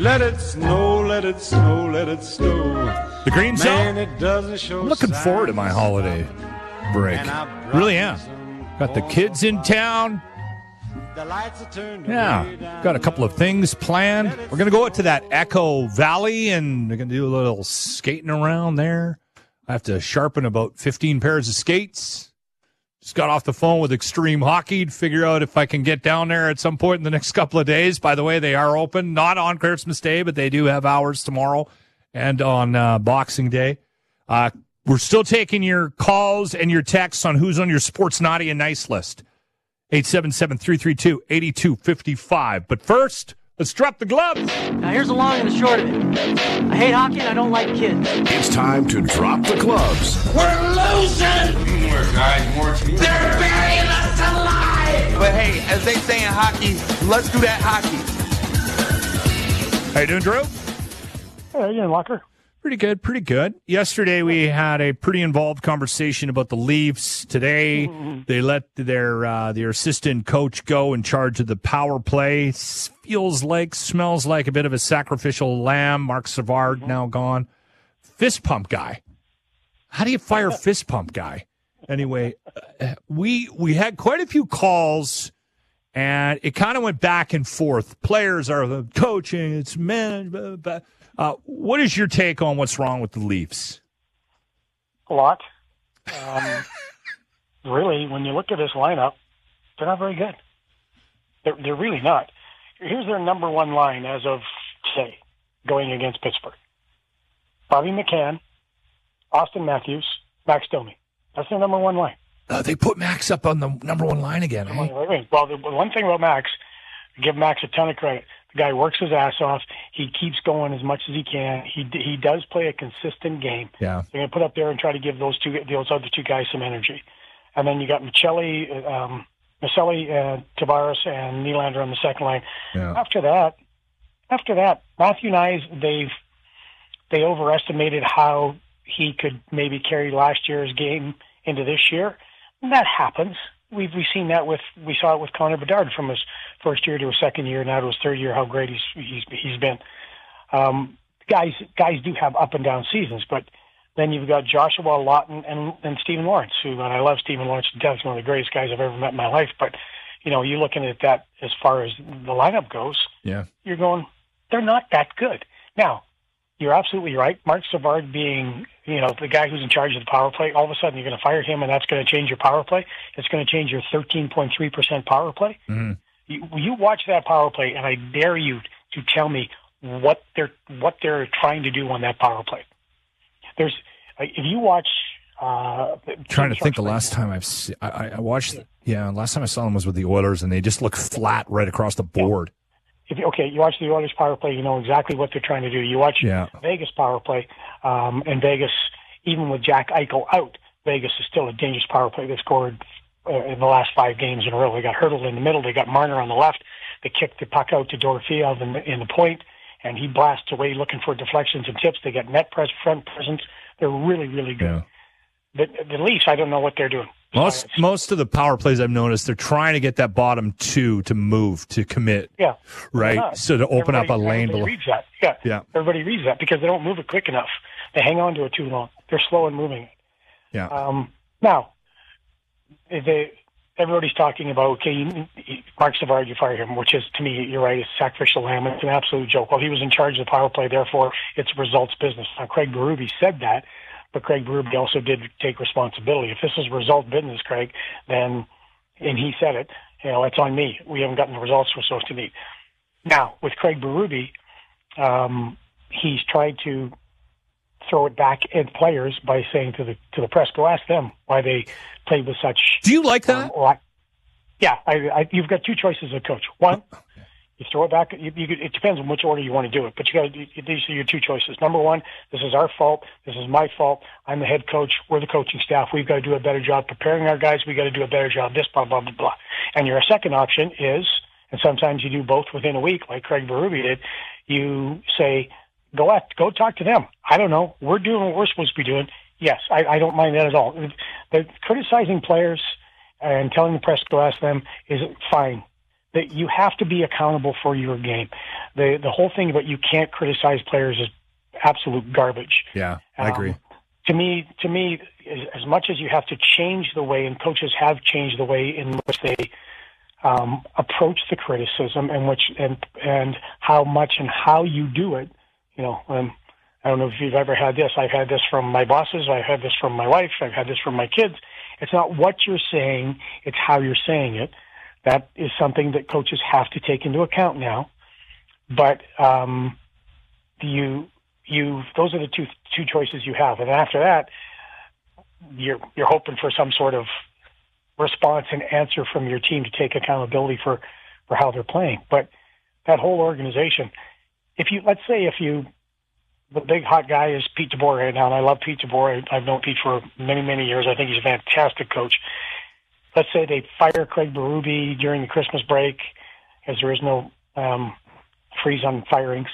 Let it snow, let it snow, let it snow. The Green Zone? It doesn't show. I'm looking forward to my holiday break. Really am. Got the kids in town. Yeah, got a couple of things planned. We're going to go out to that Echo Valley, and we're going to do a little skating around there. I have to sharpen about 15 pairs of skates. Just got off the phone with Extreme Hockey to figure out if I can get down there at some point in the next couple of days. By the way, they are open, not on Christmas Day, but they do have hours tomorrow and on Boxing Day. We're still taking your calls and your texts on who's on your Sports Naughty and Nice list. 877-332-8255. But first, let's drop the gloves. Now, here's the long and the short of it. I hate hockey and I don't like kids. It's time to drop the gloves. We're losing! More guys, more teams. They're burying us alive! But hey, as they say in hockey, let's do that hockey. How you doing, Drew? Hey, how you doing, Walker? Pretty good, pretty good. Yesterday we had a pretty involved conversation about the Leafs. Today they let their assistant coach go in charge of the power play. Smells like a bit of a sacrificial lamb. Mark Savard now gone. Fist pump guy. How do you fire fist pump guy? Anyway, we had quite a few calls, and it kind of went back and forth. Players are the coaching, it's management. What is your take on what's wrong with the Leafs? A lot. Really, when you look at this lineup, they're not very good. They're really not. Here's their number one line as of today, going against Pittsburgh. Bobby McCann, Austin Matthews, Max Domi. That's their number one line. They put Max up on the number one line again, eh? Wait. Well, the one thing about Max, give Max a ton of credit. The guy works his ass off. He keeps going as much as he can. He does play a consistent game. Yeah. They're going to put up there and try to give those other two guys some energy. And then you got Maselli, Tavares, and Nylander on the second line. Yeah. After that, Matthew Knies, they overestimated how he could maybe carry last year's game into this year. And that happens. We've seen that we saw it with Connor Bedard from his first year to his second year, now to his third year, how great he's been. Guys do have up and down seasons, but then you've got Joshua Lawton and Stephen Lawrence, and I love Stephen Lawrence to death. He's one of the greatest guys I've ever met in my life. But you're looking at that as far as the lineup goes. Yeah, you're going, they're not that good. Now, you're absolutely right. Mark Savard being, the guy who's in charge of the power play, all of a sudden you're going to fire him and that's going to change your power play. It's going to change your 13.3% power play. Mm-hmm. You watch that power play, and I dare you to tell me what they're trying to do on that power play. If you watch, trying to think the last time I watched. Yeah, last time I saw them was with the Oilers, and they just look flat right across the board. You watch the Oilers power play, you know exactly what they're trying to do. You watch Vegas power play, and Vegas, even with Jack Eichel out, Vegas is still a dangerous power play. They scored in the last 5 games in a row. They got Hurdle in the middle. They got Marner on the left. They kicked the puck out to Dorfield in the point, and he blasts away looking for deflections and tips. They got net front presence. They're really, really good. Yeah. The Leafs, I don't know what they're doing. Most of the power plays I've noticed, they're trying to get that bottom two to move, to commit. Yeah. Right? So to open up a lane below. Reads that. Yeah. Everybody reads that because they don't move it quick enough. They hang on to it too long. They're slow in moving it. Yeah. Now, everybody's talking about, Mark Savard, you fire him, which is, to me, you're right, it's sacrificial lamb. It's an absolute joke. Well, he was in charge of the power play, therefore it's results business. Now, Craig Berube said that, but Craig Berube also did take responsibility. If this is result business, Craig, then, and he said it, it's on me. We haven't gotten the results we're supposed to need. Now, with Craig Berube, he's tried to throw it back at players by saying to the press, go ask them why they played with such. Do you like that? You've got 2 choices as a coach. One, you throw it back. It depends on which order you want to do it, but these are your 2 choices. Number 1, this is our fault. This is my fault. I'm the head coach. We're the coaching staff. We've got to do a better job preparing our guys. We've got to do a better job. This, blah, blah, blah, blah. And your second option is, and sometimes you do both within a week, like Craig Berube did. You say, Go talk to them. I don't know. We're doing what we're supposed to be doing. Yes, I don't mind that at all. Criticizing players and telling the press to go ask them is fine. that you have to be accountable for your game. The whole thing about you can't criticize players is absolute garbage. Yeah, I agree. To me, as much as you have to change the way, and coaches have changed the way in which they approach the criticism, and how much and how you do it. I don't know if you've ever had this. I've had this from my bosses. I've had this from my wife. I've had this from my kids. It's not what you're saying; it's how you're saying it. That is something that coaches have to take into account now. But those are the two choices you have, and after that, you're hoping for some sort of response and answer from your team to take accountability for how they're playing. But that whole organization, the big hot guy is Pete DeBoer right now, and I love Pete DeBoer. I've known Pete for many, many years. I think he's a fantastic coach. Let's say they fire Craig Berube during the Christmas break, as there is no freeze on firings.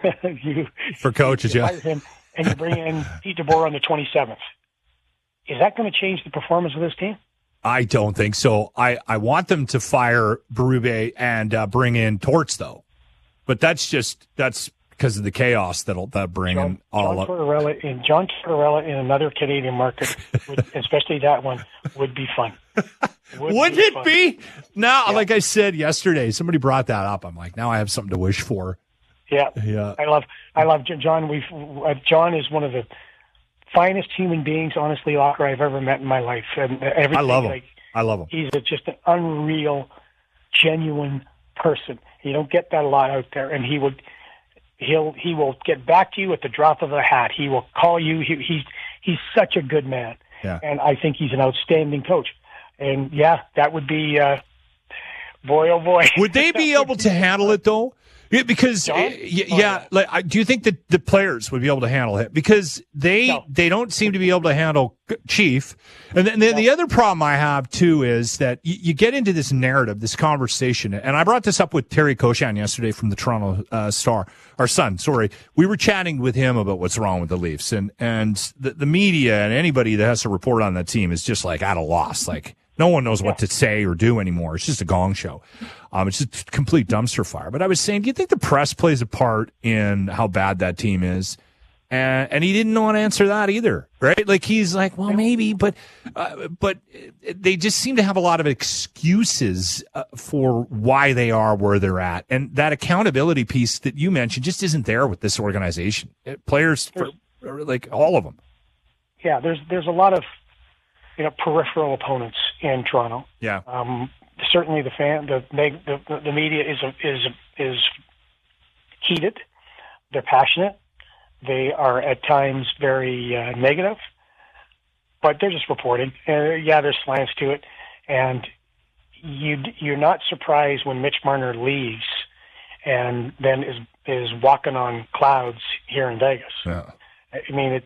For coaches, you fire him, and you bring in Pete DeBoer on the 27th. Is that going to change the performance of this team? I don't think so. I want them to fire Berube and bring in Torts, though. But that's because of the chaos that'll bring in all up. John Tortorella in another Canadian market, especially that one, would be fun. Would it be? Now, yeah. Like I said yesterday, somebody brought that up. I'm like, now I have something to wish for. Yeah. I love John. John is one of the finest human beings, honestly, Locker, I've ever met in my life. And I love him. I love him. He's just an unreal, genuine person. You don't get that a lot out there, and he will get back to you at the drop of a hat. He will call you. He's such a good man, and I think he's an outstanding coach. And that would be boy, oh boy. Would they be able to handle it though? Yeah, because do you think that the players would be able to handle it? Because they don't seem to be able to handle Chief. And then the other problem I have too is that you get into this narrative, this conversation, and I brought this up with Terry Koshan yesterday from the Toronto Star, our son. Sorry, we were chatting with him about what's wrong with the Leafs, and the media and anybody that has to report on that team is just like at a loss, like. No one knows what to say or do anymore. It's just a gong show. It's just a complete dumpster fire. But I was saying, do you think the press plays a part in how bad that team is? And he didn't want to answer that either, right? Like he's like, well, maybe, but they just seem to have a lot of excuses for why they are where they're at, and that accountability piece that you mentioned just isn't there with this organization. Players, like all of them. Yeah, there's a lot of peripheral opponents in Toronto. Yeah. Certainly, the media is heated. They're passionate. They are at times very negative, but they're just reporting. There's slants to it, and you're not surprised when Mitch Marner leaves, and then is walking on clouds here in Vegas. Yeah. I mean,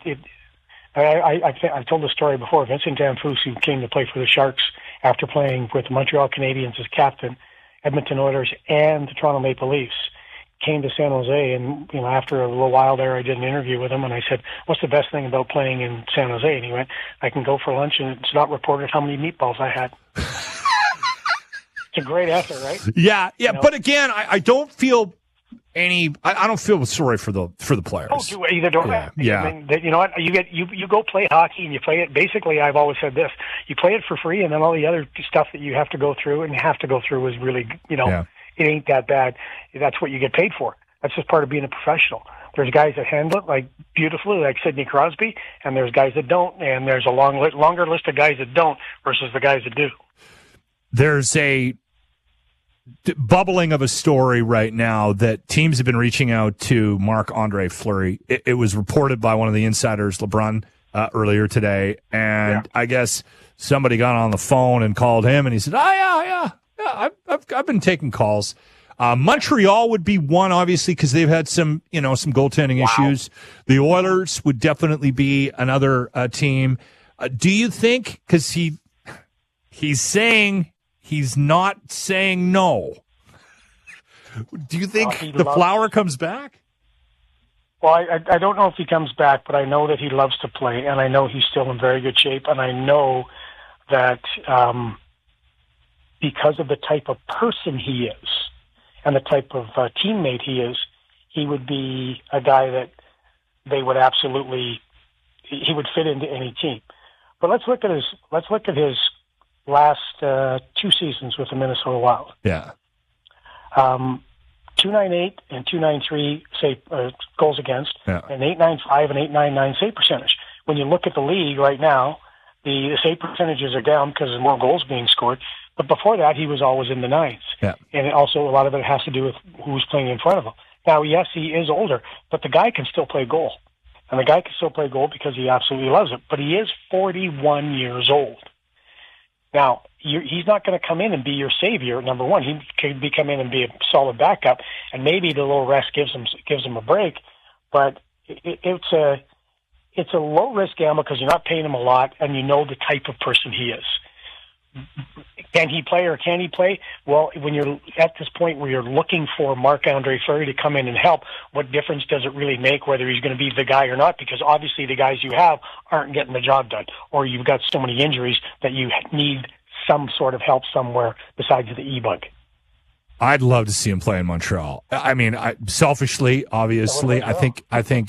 I've told the story before. Vincent Damphousse, who came to play for the Sharks after playing with the Montreal Canadiens as captain, Edmonton Oilers, and the Toronto Maple Leafs, came to San Jose. And after a little while there, I did an interview with him, and I said, "What's the best thing about playing in San Jose?" And he went, "I can go for lunch, and it's not reported how many meatballs I had." It's a great answer, right? Yeah. But again, I don't feel. I don't feel sorry for the players. Oh, either don't. Yeah. I mean, you know what? You go play hockey and you play it. Basically, I've always said this: you play it for free, and then all the other stuff that you have to go through is really, it ain't that bad. That's what you get paid for. That's just part of being a professional. There's guys that handle it like beautifully, like Sidney Crosby, and there's guys that don't, and there's a longer list of guys that don't versus the guys that do. There's a bubbling of a story right now that teams have been reaching out to Marc-Andre Fleury. It was reported by one of the insiders, LeBrun, earlier today, and I guess somebody got on the phone and called him, and he said, I've been taking calls. Montreal would be one, obviously, because they've had some goaltending issues. The Oilers would definitely be another team. Do you think, because he's saying he's not saying no, do you think the Flower comes back? Well, I don't know if he comes back, but I know that he loves to play, and I know he's still in very good shape, and I know that because of the type of person he is and the type of teammate he is, he would be a guy that they would he would fit into any team. But let's look at his last 2 seasons with the Minnesota Wild. Yeah. 298 and 293 goals against, and 895 and 899 save percentage. When you look at the league right now, the save percentages are down because there's more goals being scored. But before that, he was always in the nines. Yeah. And also a lot of it has to do with who's playing in front of him. Now, yes, he is older, but the guy can still play goal. And the guy can still play goal because he absolutely loves it. But he is 41 years old. Now, he's not going to come in and be your savior, number one. He can come in and be a solid backup, and maybe the little rest gives him a break. But it's a low-risk gamble because you're not paying him a lot, and you know the type of person he is. Can he play or can he play? Well, when you're at this point where you're looking for Marc-Andre Fleury to come in and help, what difference does it really make whether he's going to be the guy or not? Because obviously the guys you have aren't getting the job done, or you've got so many injuries that you need some sort of help somewhere besides the E-bug. I'd love to see him play in Montreal. I mean, selfishly, obviously, I think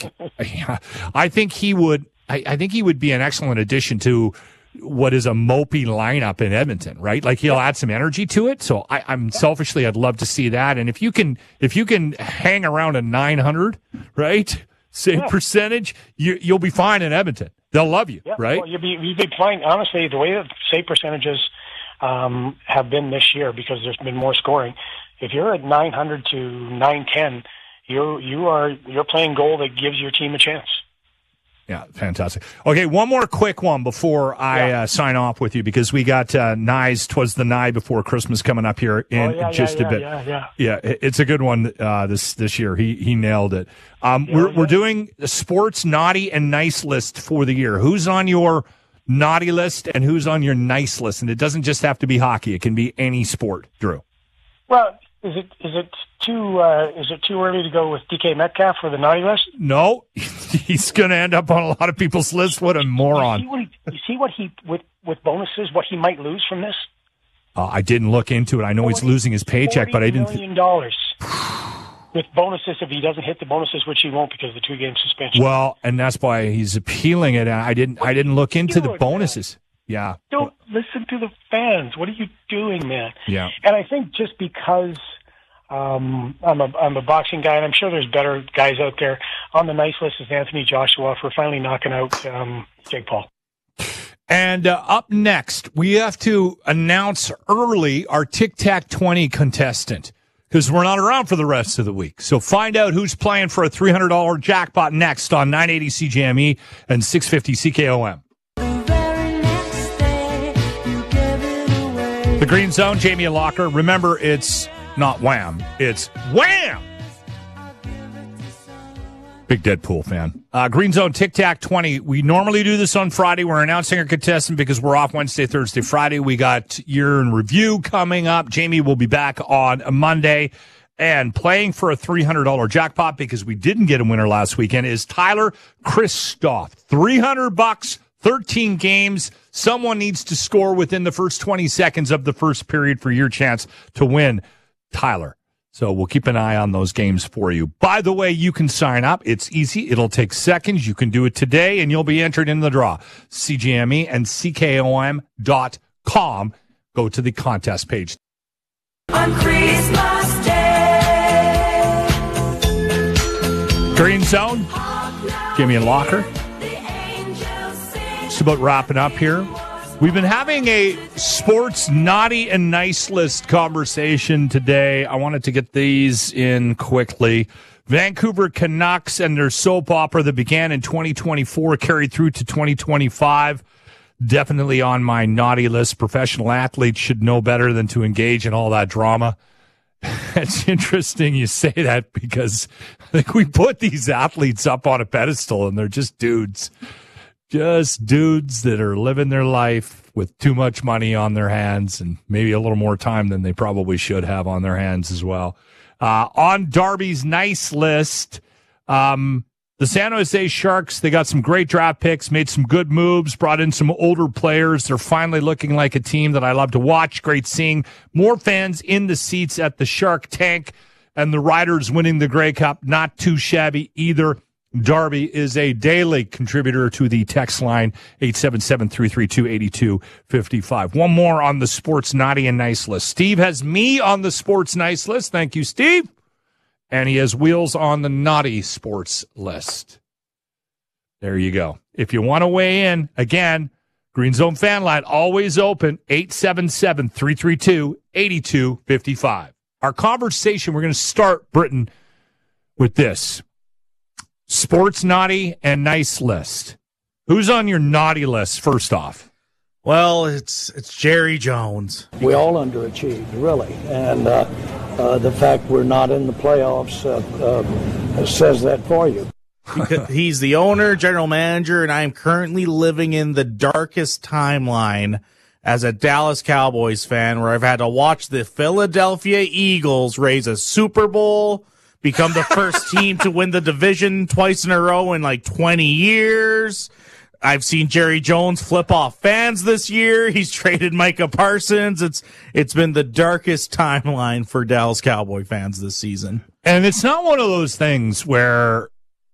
he would. I think he would be an excellent addition to what is a mopey lineup in Edmonton, right? Like he'll add some energy to it. So I'm selfishly, I'd love to see that. And if you can hang around a 900, right, save percentage, you'll be fine in Edmonton. They'll love you, right? Well, you'd be fine. Honestly, the way that save percentages have been this year, because there's been more scoring. If you're at 900 to 910, you're playing goal that gives your team a chance. Yeah, fantastic. Okay, one more quick one before I sign off with you, because we got Nye's 'Twas the Nye Before Christmas coming up here in a bit. Yeah, it's a good one this year. He nailed it. We're doing a sports naughty and nice list for the year. Who's on your naughty list and who's on your nice list? And it doesn't just have to be hockey; it can be any sport. Drew. Well, is it too early to go with DK Metcalf for the naughty list? No, he's going to end up on a lot of people's lists. What a moron! You see what he with bonuses, what he might lose from this? I didn't look into it. I know he's losing his paycheck, but I didn't. $40 million with bonuses if he doesn't hit the bonuses, which he won't because of the 2-game suspension. Well, and that's why he's appealing it. I didn't look into the bonuses. Man. Yeah. Don't listen to the fans. What are you doing, man? Yeah. And I think just because I'm a boxing guy, and I'm sure there's better guys out there, on the nice list is Anthony Joshua for finally knocking out Jake Paul. And up next, we have to announce early our Tic Tac 20 contestant, because we're not around for the rest of the week. So find out who's playing for a $300 jackpot next on 980 CJME and 650 CKOM. The Green Zone, Jamie Locker. Remember, it's not Wham, it's Wham! Big Deadpool fan. Green Zone Tic Tac 20. We normally do this on Friday. We're announcing our contestant because we're off Wednesday, Thursday, Friday. We got year in review coming up. Jamie will be back on a Monday. And playing for a $300 jackpot, because we didn't get a winner last weekend, is Tyler Kristoff. $300, 13 games. Someone needs to score within the first 20 seconds of the first period for your chance to win, Tyler. So we'll keep an eye on those games for you. By the way, you can sign up. It's easy. It'll take seconds. You can do it today, and you'll be entered in the draw. CGME and CKOM.com. Go to the contest page. On Christmas Day. Green Zone. Jamie and Locker. Just about wrapping up here. We've been having a sports naughty and nice list conversation today. I wanted to get these in quickly. Vancouver Canucks and their soap opera that began in 2024 carried through to 2025. Definitely on my naughty list. Professional athletes should know better than to engage in all that drama. It's interesting you say that, because I think we put these athletes up on a pedestal and they're just dudes. Just dudes that are living their life with too much money on their hands and maybe a little more time than they probably should have on their hands as well. On Darby's nice list, the The San Jose Sharks, they got some great draft picks, made some good moves, brought in some older players. They're finally looking like a team that I love to watch. Great seeing more fans in the seats at the Shark Tank, and the Riders winning the Grey Cup. Not too shabby either. Darby is a daily contributor to the text line, 877-332-8255. One more on the Sports Naughty and Nice list. Steve has me on the Sports Nice list. Thank you, Steve. And he has Wheels on the Naughty Sports list. There you go. If you want to weigh in, again, Green Zone Fan Line, always open, 877-332-8255. Our conversation, we're going to start, Britain, with this. Sports Naughty and Nice list. Who's on your naughty list, first off? Well, it's Jerry Jones. We all underachieved, really. And the fact we're not in the playoffs says that for you. He's the owner, general manager, and I am currently living in the darkest timeline as a Dallas Cowboys fan, where I've had to watch the Philadelphia Eagles raise a Super Bowl, become the first team to win the division twice in a row in like 20 years. I've seen Jerry Jones flip off fans this year. He's traded Micah Parsons. It's been the darkest timeline for Dallas Cowboy fans this season. And it's not one of those things where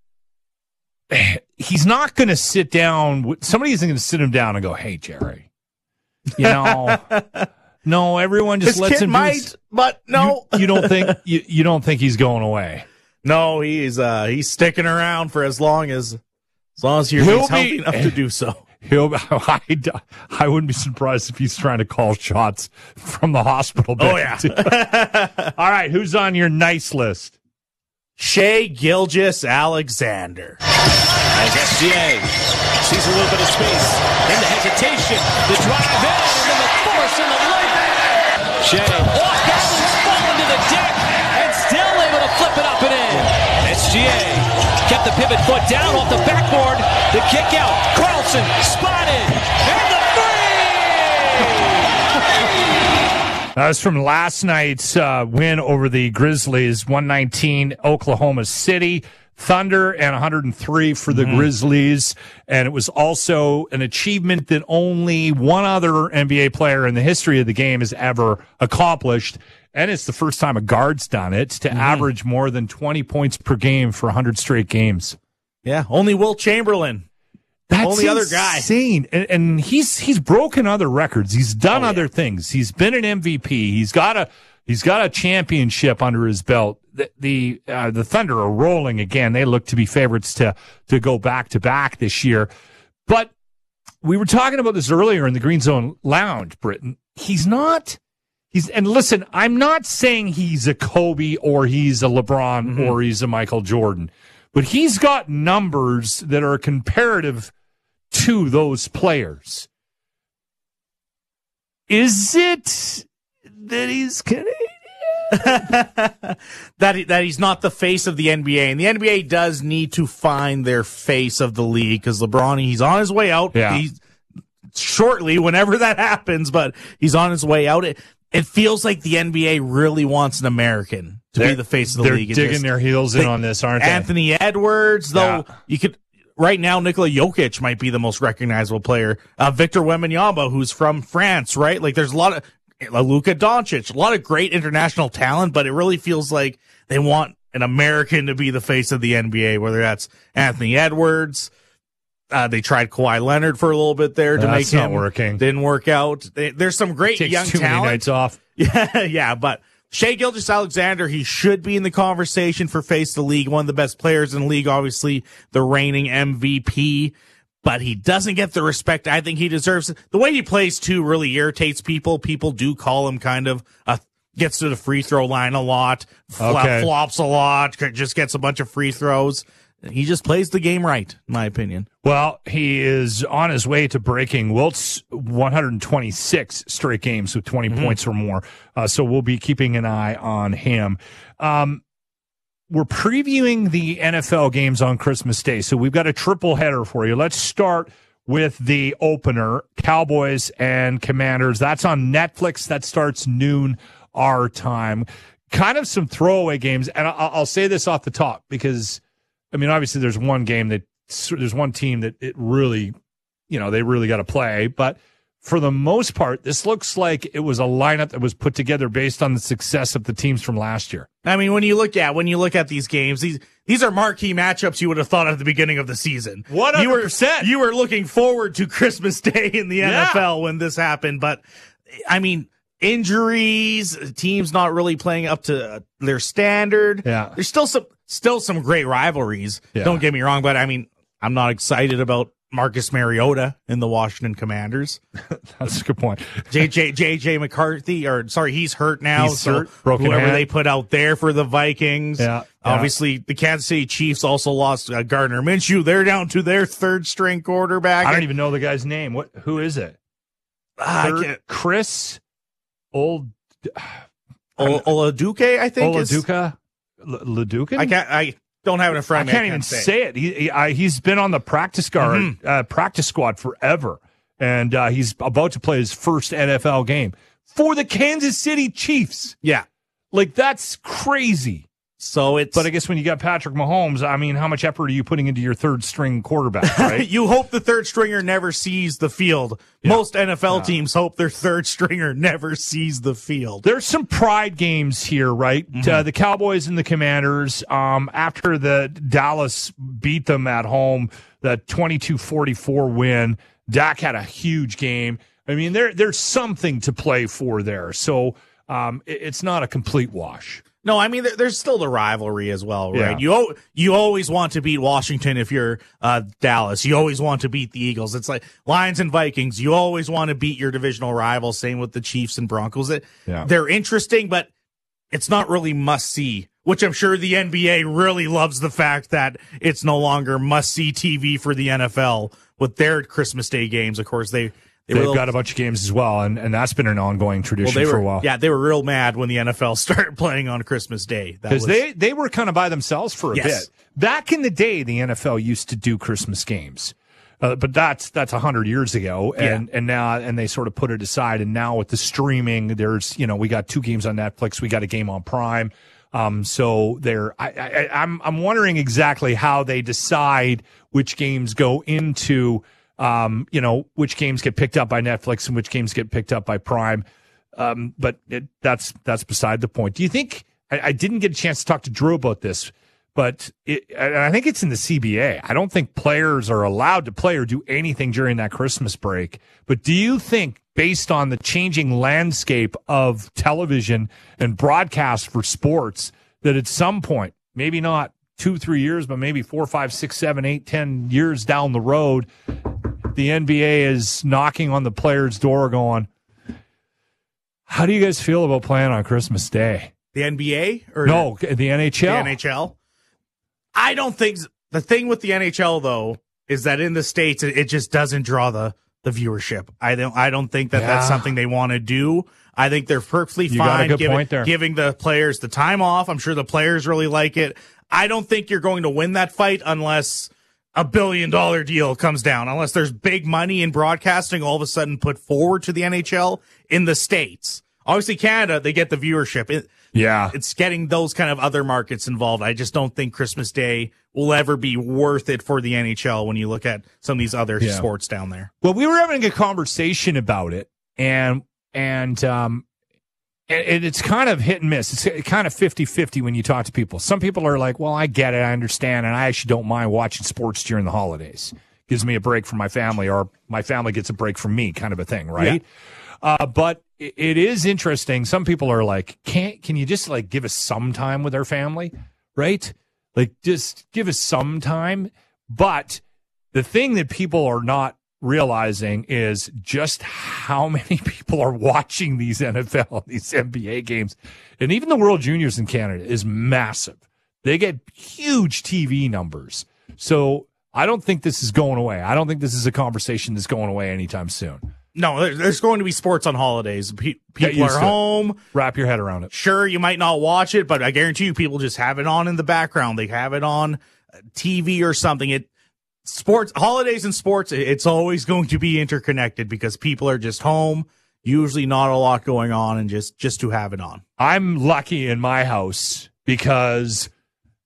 he's not going to sit down. Somebody isn't going to sit him down and go, "Hey, Jerry, you know." No, everyone just lets him. But no, you don't think you don't think he's going away. No, he's sticking around for as long as he's healthy enough to do so. I wouldn't be surprised if he's trying to call shots from the hospital bed. Oh yeah. All right, who's on your nice list? Shai Gilgeous-Alexander. As SGA sees a little bit of space, then the hesitation, the drive in, and then the force and the layup. Shai off balance, falling to the deck, and still able to flip it up and in. SGA kept the pivot foot down off the backboard. The kick out. Carlson spotted, and the three. That's from last night's win over the Grizzlies, 119 Oklahoma City Thunder and 103 for the Grizzlies. And it was also an achievement that only one other NBA player in the history of the game has ever accomplished. And it's the first time a guard's done it, to average more than 20 points per game for 100 straight games. Yeah, only Wilt Chamberlain. That's only other guy. Insane. And he's broken other records. He's done other things. He's been an MVP. He's got a championship under his belt. The Thunder are rolling again. They look to be favorites to go back to back this year. But we were talking about this earlier in the Green Zone Lounge, Britain. And listen, I'm not saying he's a Kobe or he's a LeBron or he's a Michael Jordan, but he's got numbers that are comparative to those players. Is it that he's Canadian? that he's not the face of the NBA, and the NBA does need to find their face of the league, because LeBron, he's on his way out. Yeah. He's shortly, whenever that happens, but he's on his way out. It feels like the NBA really wants an American to be the face of the league. They're digging their heels in on this, aren't they? Anthony Edwards, though, you could. Right now, Nikola Jokic might be the most recognizable player. Victor Wembanyama, who's from France, right? Like, there's a lot of Luka Doncic, a lot of great international talent, but it really feels like they want an American to be the face of the NBA, whether that's Anthony Edwards. They tried Kawhi Leonard for a little bit there to make him. Not working. Didn't work out. There's some great young too talent. Many nights off. Yeah, but Shai Gilgeous-Alexander, he should be in the conversation for face of the league, one of the best players in the league, obviously the reigning MVP, but he doesn't get the respect I think he deserves. The way he plays, too, really irritates people. People do call him kind of gets to the free throw line a lot, flops a lot, just gets a bunch of free throws. He just plays the game right, in my opinion. Well, he is on his way to breaking Wilt's 126 straight games with 20 points or more. So we'll be keeping an eye on him. We're previewing the NFL games on Christmas Day, so we've got a triple header for you. Let's start with the opener, Cowboys and Commanders. That's on Netflix. That starts noon our time. Kind of some throwaway games, and I'll say this off the top because I mean, obviously there's one team that it really, they really got to play. But for the most part, this looks like it was a lineup that was put together based on the success of the teams from last year. I mean, when you look at these games, these are marquee matchups you would have thought at the beginning of the season. 100%. You were looking forward to Christmas Day in the NFL when this happened. But, I mean, injuries, teams not really playing up to their standard. Yeah. There's still some great rivalries. Yeah. Don't get me wrong, but I mean, I'm not excited about Marcus Mariota in the Washington Commanders. That's a good point. JJ McCarthy, he's hurt now. He's hurt, broken whoever hand. they put out there for the Vikings. Yeah. Obviously, the Kansas City Chiefs also lost Gardner Minshew. They're down to their third string quarterback. I don't even know the guy's name. Who is it? Chris Oladuke, I think. Oladuka? Ladukin? I don't have it in front of me. I can't even say it. He's been on the practice squad forever, and he's about to play his first NFL game for the Kansas City Chiefs. Yeah, like that's crazy. But I guess when you got Patrick Mahomes, I mean, how much effort are you putting into your third string quarterback? Right? You hope the third stringer never sees the field. Yeah. Most NFL teams hope their third stringer never sees the field. There's some pride games here, right? Mm-hmm. The Cowboys and the Commanders, after the Dallas beat them at home, the 22-44 win, Dak had a huge game. I mean, there's something to play for there. So it's not a complete wash. No, I mean, there's still the rivalry as well, right? Yeah. You always want to beat Washington if you're Dallas. You always want to beat the Eagles. It's like Lions and Vikings. You always want to beat your divisional rivals. Same with the Chiefs and Broncos. They're interesting, but it's not really must-see, which I'm sure the NBA really loves the fact that it's no longer must-see TV for the NFL with their Christmas Day games. Of course, They've got a bunch of games as well, and that's been an ongoing tradition for a while. Yeah, they were real mad when the NFL started playing on Christmas Day. Because they were kind of by themselves for a bit. Back in the day, the NFL used to do Christmas games. But that's 100 years ago, and now they sort of put it aside. And now with the streaming, there's we got 2 games on Netflix, we got a game on Prime. So I'm wondering exactly how they decide which games go into. Which games get picked up by Netflix and which games get picked up by Prime. But that's beside the point. Do you think, I didn't get a chance to talk to Drew about this, but I think it's in the CBA. I don't think players are allowed to play or do anything during that Christmas break. But do you think, based on the changing landscape of television and broadcast for sports, that at some point, maybe not 2-3 years, but maybe 4, 5, 6, 7, 8, 10 years down the road, the NBA is knocking on the players' door going, how do you guys feel about playing on Christmas Day? The NBA? No, the NHL. The NHL? I don't think – the thing with the NHL, though, is that in the States, it just doesn't draw the viewership. I don't think that's something they want to do. I think they're perfectly fine giving the players the time off. I'm sure the players really like it. I don't think you're going to win that fight unless a $1 billion deal comes down, unless there's big money in broadcasting all of a sudden put forward to the NHL in the States. Obviously, Canada, they get the viewership. It's getting those kind of other markets involved. I just don't think Christmas Day will ever be worth it for the NHL when you look at some of these other sports down there. Well, we were having a conversation about it, and it's kind of hit and miss. It's kind of 50-50 when you talk to people. Some people are like, well, I get it, I understand, and I actually don't mind watching sports during the holidays. Gives me a break from my family, or my family gets a break from me, kind of a thing, right? Yeah. But it is interesting. Some people are like, can you just like give us some time with our family, right? Like just give us some time. But the thing that people are not realizing is just how many people are watching these NFL, these NBA games. And even the World Juniors in Canada is massive. They get huge TV numbers. So I don't think this is going away. I don't think this is a conversation that's going away anytime soon. No, there's going to be sports on holidays. People are home. Wrap your head around it. Sure, you might not watch it, but I guarantee you people just have it on in the background. They have it on TV or something. Sports, holidays and sports, it's always going to be interconnected because people are just home, usually not a lot going on, and just to have it on. I'm lucky in my house because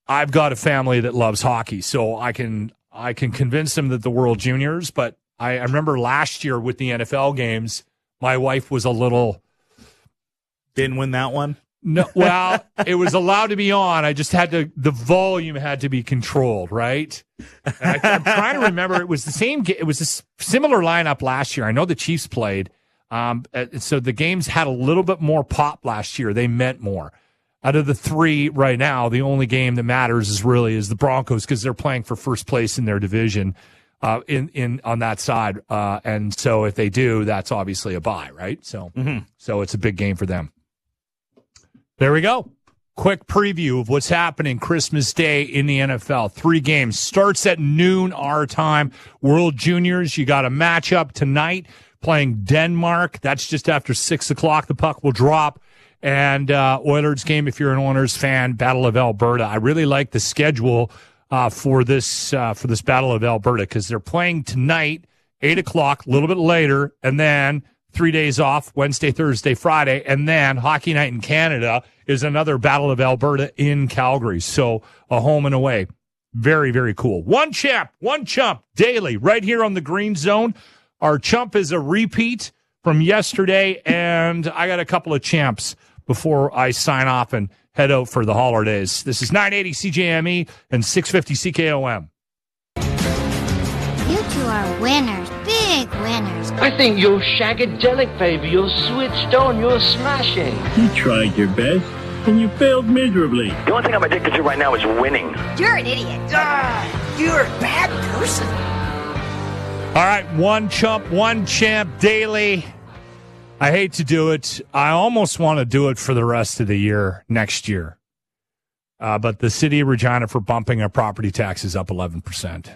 I've got a family that loves hockey, so I can convince them that the World Juniors. But I remember last year with the NFL games, my wife was a little didn't win that one. No, well, it was allowed to be on. I just the volume had to be controlled, right? And I'm trying to remember. It was the same. It was a similar lineup last year. I know the Chiefs played, so the games had a little bit more pop last year. They meant more. Out of the three right now, the only game that matters is the Broncos because they're playing for first place in their division, in on that side. And so if they do, that's obviously a bye, right? So, so it's a big game for them. There we go. Quick preview of what's happening Christmas Day in the NFL. 3 games. Starts at noon our time. World Juniors, you got a matchup tonight playing Denmark. That's just after 6 o'clock. The puck will drop. And Oilers game, if you're an Oilers fan, Battle of Alberta. I really like the schedule for this Battle of Alberta because they're playing tonight, 8 o'clock, a little bit later, and then 3 days off, Wednesday, Thursday, Friday, and then Hockey Night in Canada is another Battle of Alberta in Calgary. So a home and away. Very, very cool. One champ, one chump daily right here on the Green Zone. Our chump is a repeat from yesterday, and I got a couple of champs before I sign off and head out for the holidays. This is 980 CJME and 650 CKOM. You two are winners, big winners. I think you're shagadelic, baby. You're switched on. You're smashing. You tried your best, and you failed miserably. The only thing I'm addicted to right now is winning. You're an idiot. You're a bad person. All right, one chump, one champ daily. I hate to do it. I almost want to do it for the rest of the year, next year. But the city of Regina for bumping our property taxes up 11%.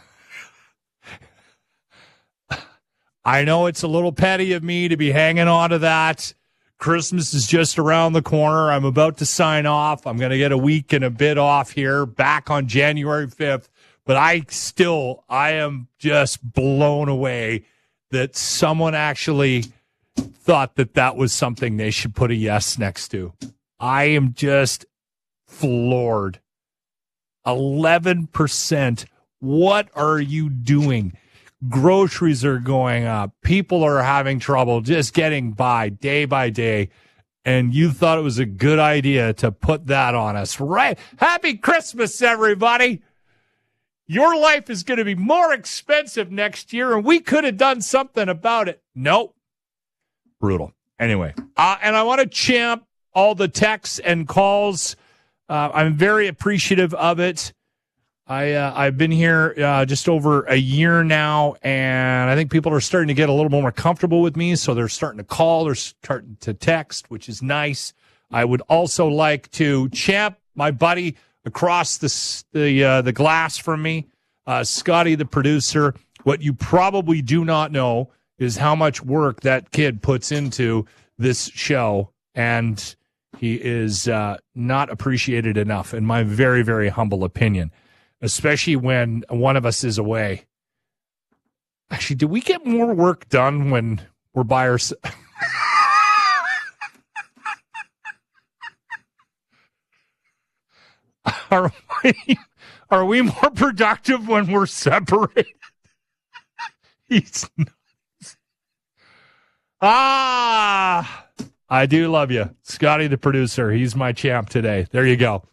I know it's a little petty of me to be hanging on to that. Christmas is just around the corner. I'm about to sign off. I'm going to get a week and a bit off here, back on January 5th. But I am just blown away that someone actually thought that was something they should put a yes next to. I am just floored. 11%. What are you doing? Groceries are going up. People are having trouble just getting by day. And you thought it was a good idea to put that on us, right? Happy Christmas, everybody. Your life is going to be more expensive next year, and we could have done something about it. Nope. Brutal. Anyway, and I want to champ all the texts and calls. I'm very appreciative of it. I've been here just over a year now, and I think people are starting to get a little more comfortable with me, so they're starting to call, they're starting to text, which is nice. I would also like to champ my buddy across the glass from me, Scotty, the producer. What you probably do not know is how much work that kid puts into this show, and he is not appreciated enough, in my very, very humble opinion. Especially when one of us is away. Actually, do we get more work done when we're by ourselves? Are we more productive when we're separated? He's nuts. I do love you. Scotty, the producer. He's my champ today. There you go.